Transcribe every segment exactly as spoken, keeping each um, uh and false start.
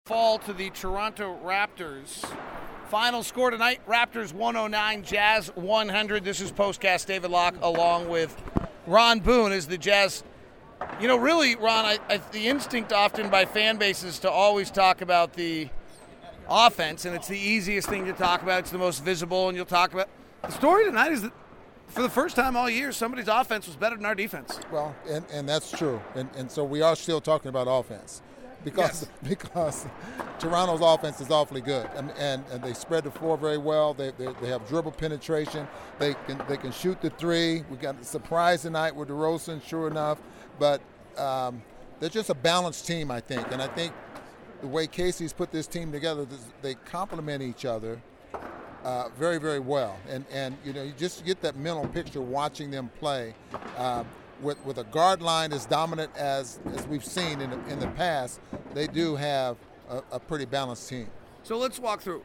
Fall to the Toronto Raptors. Final score tonight, Raptors one oh nine, Jazz one hundred. This is Postcast David Locke along with Ron Boone as the Jazz. You know, really, Ron, I, I, the instinct often by fan bases to always talk about the offense, and it's the easiest thing to talk about. It's the most visible, and you'll talk about. The story tonight is that for the first time all year, somebody's offense was better than our defense. Well, and, and that's true. And, and so we are still talking about offense. Because yes. because Toronto's offense is awfully good, and, and, and they spread the floor very well. They, they they have dribble penetration. They can they can shoot the three. We got a surprise tonight with DeRozan, sure enough. But um, they're just a balanced team, I think. And I think the way Casey's put this team together, they complement each other uh, very very well. And and you know you just get that mental picture watching them play. Uh, With, with a guard line as dominant as, as we've seen in the, in the past, they do have a, a pretty balanced team. So let's walk through.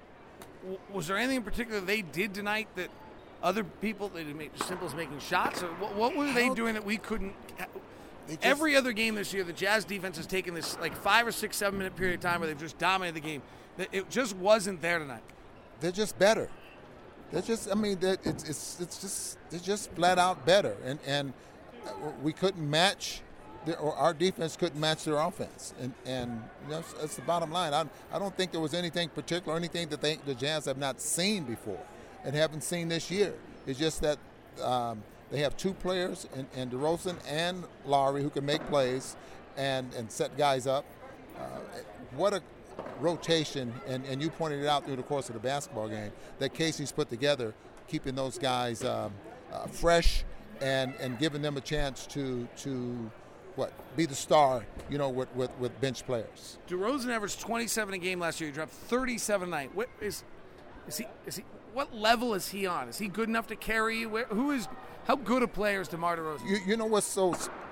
Was there anything in particular they did tonight that other people, they didn't make, as simple as making shots? Or what, what were they doing that we couldn't? Just, Every other game this year, the Jazz defense has taken this like five or six, seven minute period of time where they've just dominated the game. It just wasn't there tonight. They're just better. They're just, I mean, it's it's it's just they're just flat out better, and and. We couldn't match, the, or our defense couldn't match their offense, and and that's, that's the bottom line. I I don't think there was anything particular, anything that they, the Jazz have not seen before, and haven't seen this year. It's just that um, they have two players, in, in DeRozan and Lowry, who can make plays, and and set guys up. Uh, what a rotation, and and you pointed it out through the course of the basketball game that Casey's put together, keeping those guys um, uh, fresh. And, and giving them a chance to to what be the star, you know, with, with, with bench players. DeRozan averaged twenty-seven a game last year. He dropped thirty-seven a night. What is is he is he what level is he on? Is he good enough to carry you? Where, who is how good a player is DeMar DeRozan? You, you know what's so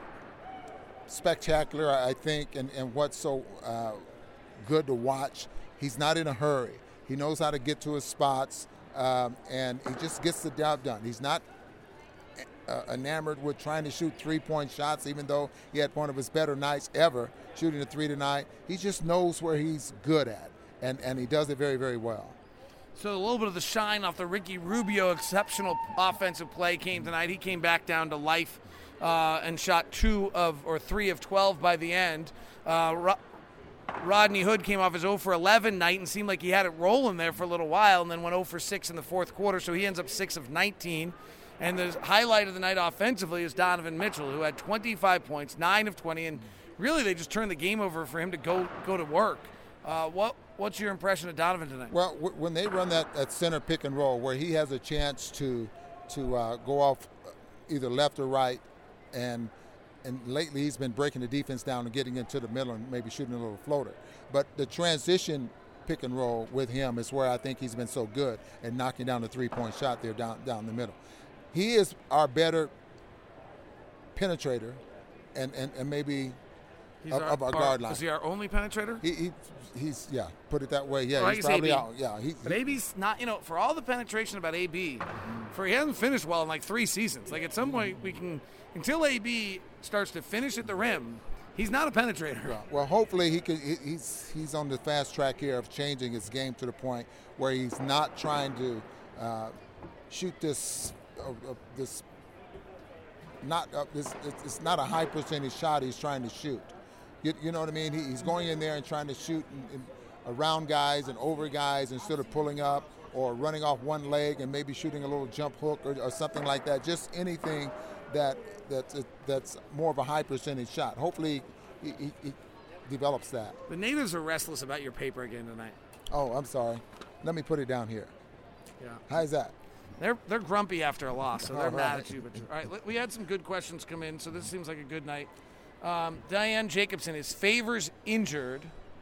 spectacular, I think, and, and what's so uh, good to watch? He's not in a hurry. He knows how to get to his spots, um, and he just gets the job done. He's not Uh, enamored with trying to shoot three-point shots, even though he had one of his better nights ever shooting a three tonight. He just knows where he's good at, and, and he does it very, very well. So a little bit of the shine off the Ricky Rubio exceptional offensive play came tonight. He came back down to life uh, and shot two of or three of twelve by the end. Uh, Ro- Rodney Hood came off his zero for eleven night and seemed like he had it rolling there for a little while, and then went zero for six in the fourth quarter, so he ends up six of nineteen. And the highlight of the night offensively is Donovan Mitchell, who had twenty-five points, nine of twenty, and really they just turned the game over for him to go go to work. Uh, what What's your impression of Donovan tonight? Well, w- when they run that, that center pick and roll where he has a chance to to uh, go off either left or right, and and lately he's been breaking the defense down and getting into the middle and maybe shooting a little floater. But the transition pick and roll with him is where I think he's been so good at knocking down the three-point shot there down down the middle. He is our better penetrator, and, and, and maybe of our, of our guard line. Is he our only penetrator? He, he he's yeah. Put it that way. Yeah, well, he's probably A B. out. Yeah, he, but A B's not. You know, for all the penetration about A B, mm-hmm. for he hasn't finished well in like three seasons. Like at some point we can, until A B starts to finish at the rim, he's not a penetrator. Yeah. Well, hopefully he can. He, he's he's on the fast track here of changing his game to the point where he's not trying to uh, shoot this. Uh, uh, this not uh, this it's not a high percentage shot he's trying to shoot. You, you know what I mean? He, he's going in there and trying to shoot in, in around guys and over guys instead of pulling up or running off one leg and maybe shooting a little jump hook or, or something like that. Just anything that that's that's more of a high percentage shot. Hopefully he, he, he develops that. The natives are restless about your paper again tonight. Oh, I'm sorry. Let me put it down here. Yeah. How's that? They're they're grumpy after a loss, so they're all mad right. at you. But all right, we had some good questions come in, so this seems like a good night. Um, Diane Jacobson, is Favors injured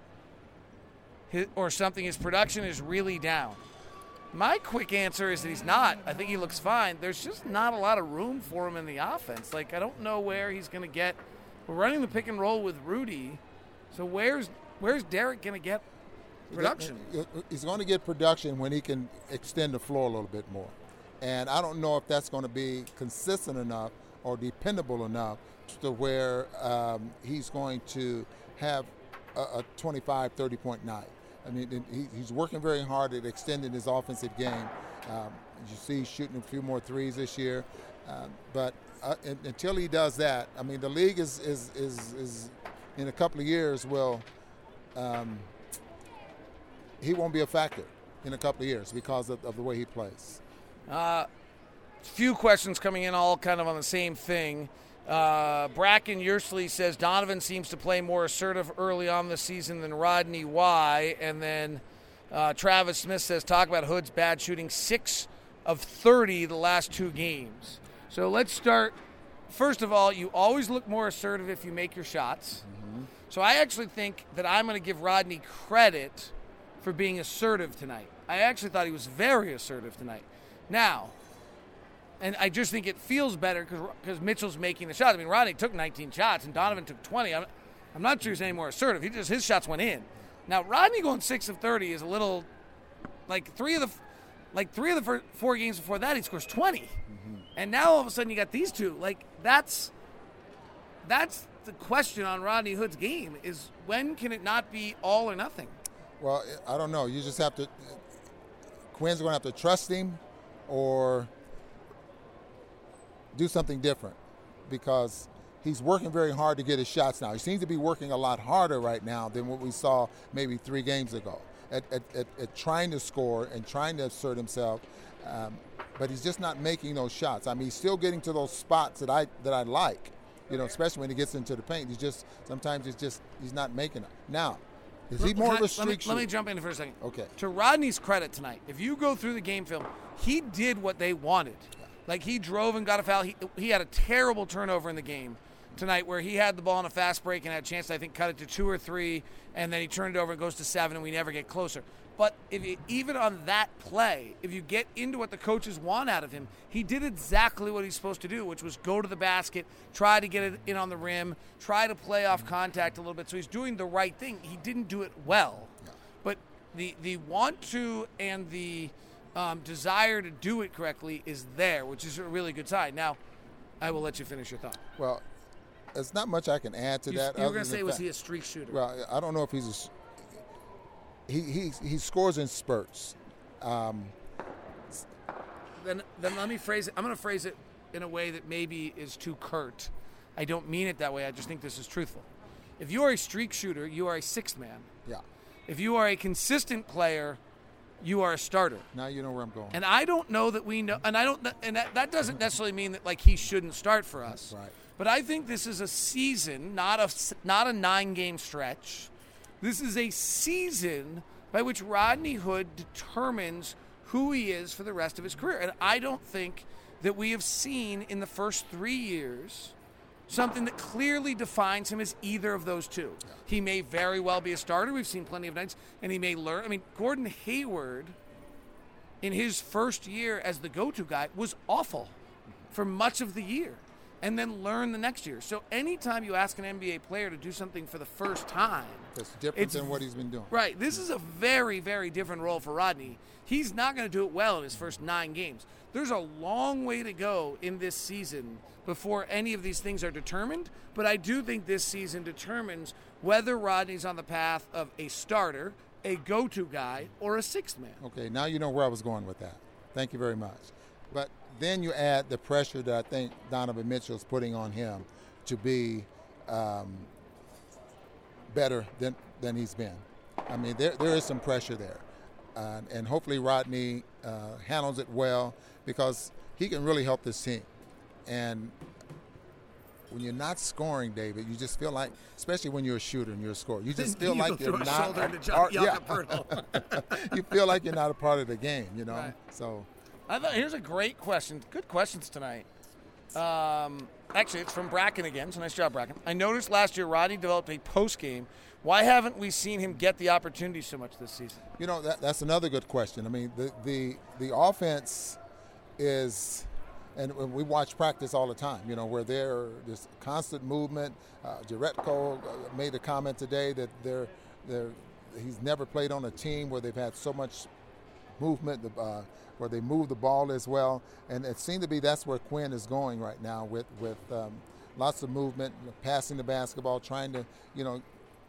his, or something? His production is really down. My quick answer is that he's not. I think he looks fine. There's just not a lot of room for him in the offense. Like, I don't know where he's going to get. We're running the pick and roll with Rudy, so where's where's Derek going to get production? He's going to get production when he can extend the floor a little bit more. And I don't know if that's going to be consistent enough or dependable enough to where um, he's going to have a, a twenty-five, thirty point night. I mean, he, he's working very hard at extending his offensive game. Um, you see he's shooting a few more threes this year. Um, but uh, in, until he does that, I mean, the league is, is, is, is in a couple of years will um, he won't be a factor in a couple of years because of, of the way he plays. Uh, few questions coming in, all kind of on the same thing. Uh, Bracken Yersley says Donovan seems to play more assertive early on this season than Rodney. Why? And then uh, Travis Smith says, talk about Hood's bad shooting, six of thirty the last two games. So let's start. First of all, you always look more assertive if you make your shots. Mm-hmm. So I actually think that I'm going to give Rodney credit for being assertive tonight. I actually thought he was very assertive tonight. Now, and I just think it feels better because Mitchell's making the shots. I mean, Rodney took nineteen shots and Donovan took twenty. I'm, I'm not sure he's any more assertive. He just his shots went in. Now, Rodney going six of thirty is a little like three of the like three of the first four games before that he scores twenty, mm-hmm. and now all of a sudden you got these two. Like that's that's the question on Rodney Hood's game is when can it not be all or nothing? Well, I don't know. You just have to. Quinn's going to have to trust him, or do something different, because he's working very hard to get his shots now. He seems to be working a lot harder right now than what we saw maybe three games ago at, at, at, at trying to score and trying to assert himself, um, but he's just not making those shots. I mean, he's still getting to those spots that I that I like, you know, especially when he gets into the paint. He's just sometimes he's just he's not making it. Now, is he more of a streak let me, shooter? Let me jump in for a second. Okay. To Rodney's credit tonight, if you go through the game film, he did what they wanted. Like, he drove and got a foul. He, he had a terrible turnover in the game tonight where he had the ball on a fast break and had a chance to, I think, cut it to two or three, and then he turned it over and goes to seven, and we never get closer. But if you, even on that play, if you get into what the coaches want out of him, he did exactly what he's supposed to do, which was go to the basket, try to get it in on the rim, try to play off contact a little bit. So he's doing the right thing. He didn't do it well. Yeah. But the the want to and the um, desire to do it correctly is there, which is a really good sign. Now, I will let you finish your thought. Well, there's not much I can add to you, that. You were going to say, was he a streak shooter? Well, I don't know if he's a He, he he scores in spurts. Um, then then let me phrase it. I'm going to phrase it in a way that maybe is too curt. I don't mean it that way. I just think this is truthful. If you are a streak shooter, you are a sixth man. Yeah. If you are a consistent player, you are a starter. Now you know where I'm going. And I don't know that we know. And I don't. And that, that doesn't necessarily mean that like he shouldn't start for us. Right. But I think this is a season, not a not a nine game stretch. This is a season by which Rodney Hood determines who he is for the rest of his career. And I don't think that we have seen in the first three years something that clearly defines him as either of those two. Yeah. He may very well be a starter. We've seen plenty of nights. And he may learn. I mean, Gordon Hayward, in his first year as the go-to guy, was awful for much of the year. And then learn the next year. So anytime you ask an N B A player to do something for the first time, it's different than what he's been doing. Right. This is a very, very different role for Rodney. He's not going to do it well in his first nine games. There's a long way to go in this season before any of these things are determined. But I do think this season determines whether Rodney's on the path of a starter, a go-to guy, or a sixth man. Okay, now you know where I was going with that. Thank you very much. But then you add the pressure that I think Donovan Mitchell is putting on him to be um, better than, than he's been. I mean, there there is some pressure there. Uh, and hopefully Rodney uh, handles it well, because he can really help this team. And when you're not scoring, David, you just feel like, especially when you're a shooter and you're a scorer, you just feel you like you're a not a part, yeah. You feel like you're not a part of the game, you know? Right. So I thought, here's a great question. Good questions tonight. Um, actually, it's from Bracken again, so nice job, Bracken. I noticed last year Rodney developed a post game. Why haven't we seen him get the opportunity so much this season? You know, that, that's another good question. I mean, the the, the offense is, and we watch practice all the time, you know, where there there's constant movement. Uh, Jerebko made a comment today that they're, they're, he's never played on a team where they've had so much movement, uh, where they move the ball as well. And it seemed to be that's where Quinn is going right now, with, with um, lots of movement, passing the basketball, trying to, you know,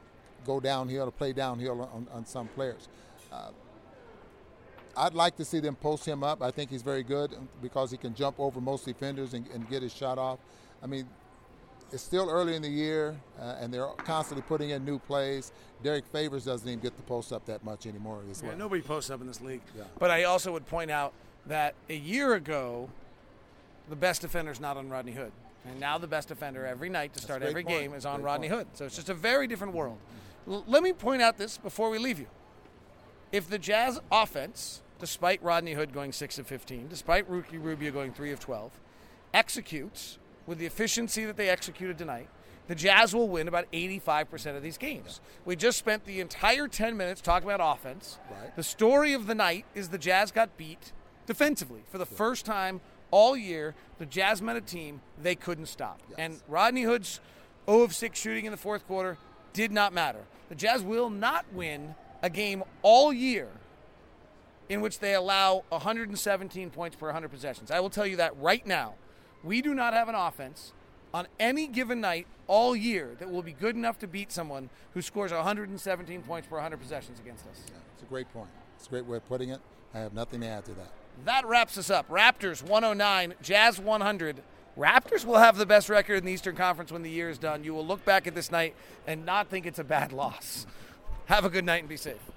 go downhill or play downhill on, on some players. Uh, I'd like to see them post him up. I think he's very good because he can jump over most defenders and, and get his shot off. I mean, it's still early in the year, uh, and they're constantly putting in new plays. Derek Favors doesn't even get to post up that much anymore as well. Yeah, nobody posts up in this league. Yeah. But I also would point out that a year ago, the best defender's not on Rodney Hood. And now the best defender every night to start every point. game is on Great Rodney point. Hood. So it's just a very different world. L- let me point out this before we leave you. If the Jazz offense, despite Rodney Hood going six of fifteen, despite Ricky Rubio going three of twelve, executes with the efficiency that they executed tonight, the Jazz will win about eighty-five percent of these games. Yeah. We just spent the entire ten minutes talking about offense. Right. The story of the night is the Jazz got beat defensively. For the yeah. first time all year, the Jazz met a team they couldn't stop. Yes. And Rodney Hood's zero of six shooting in the fourth quarter did not matter. The Jazz will not win a game all year in which they allow one hundred seventeen points per one hundred possessions. I will tell you that right now. We do not have an offense on any given night all year that will be good enough to beat someone who scores one hundred seventeen points per one hundred possessions against us. Yeah, it's a great point. It's a great way of putting it. I have nothing to add to that. That wraps us up. Raptors one oh nine, Jazz one hundred. Raptors will have the best record in the Eastern Conference when the year is done. You will look back at this night and not think it's a bad loss. Have a good night and be safe.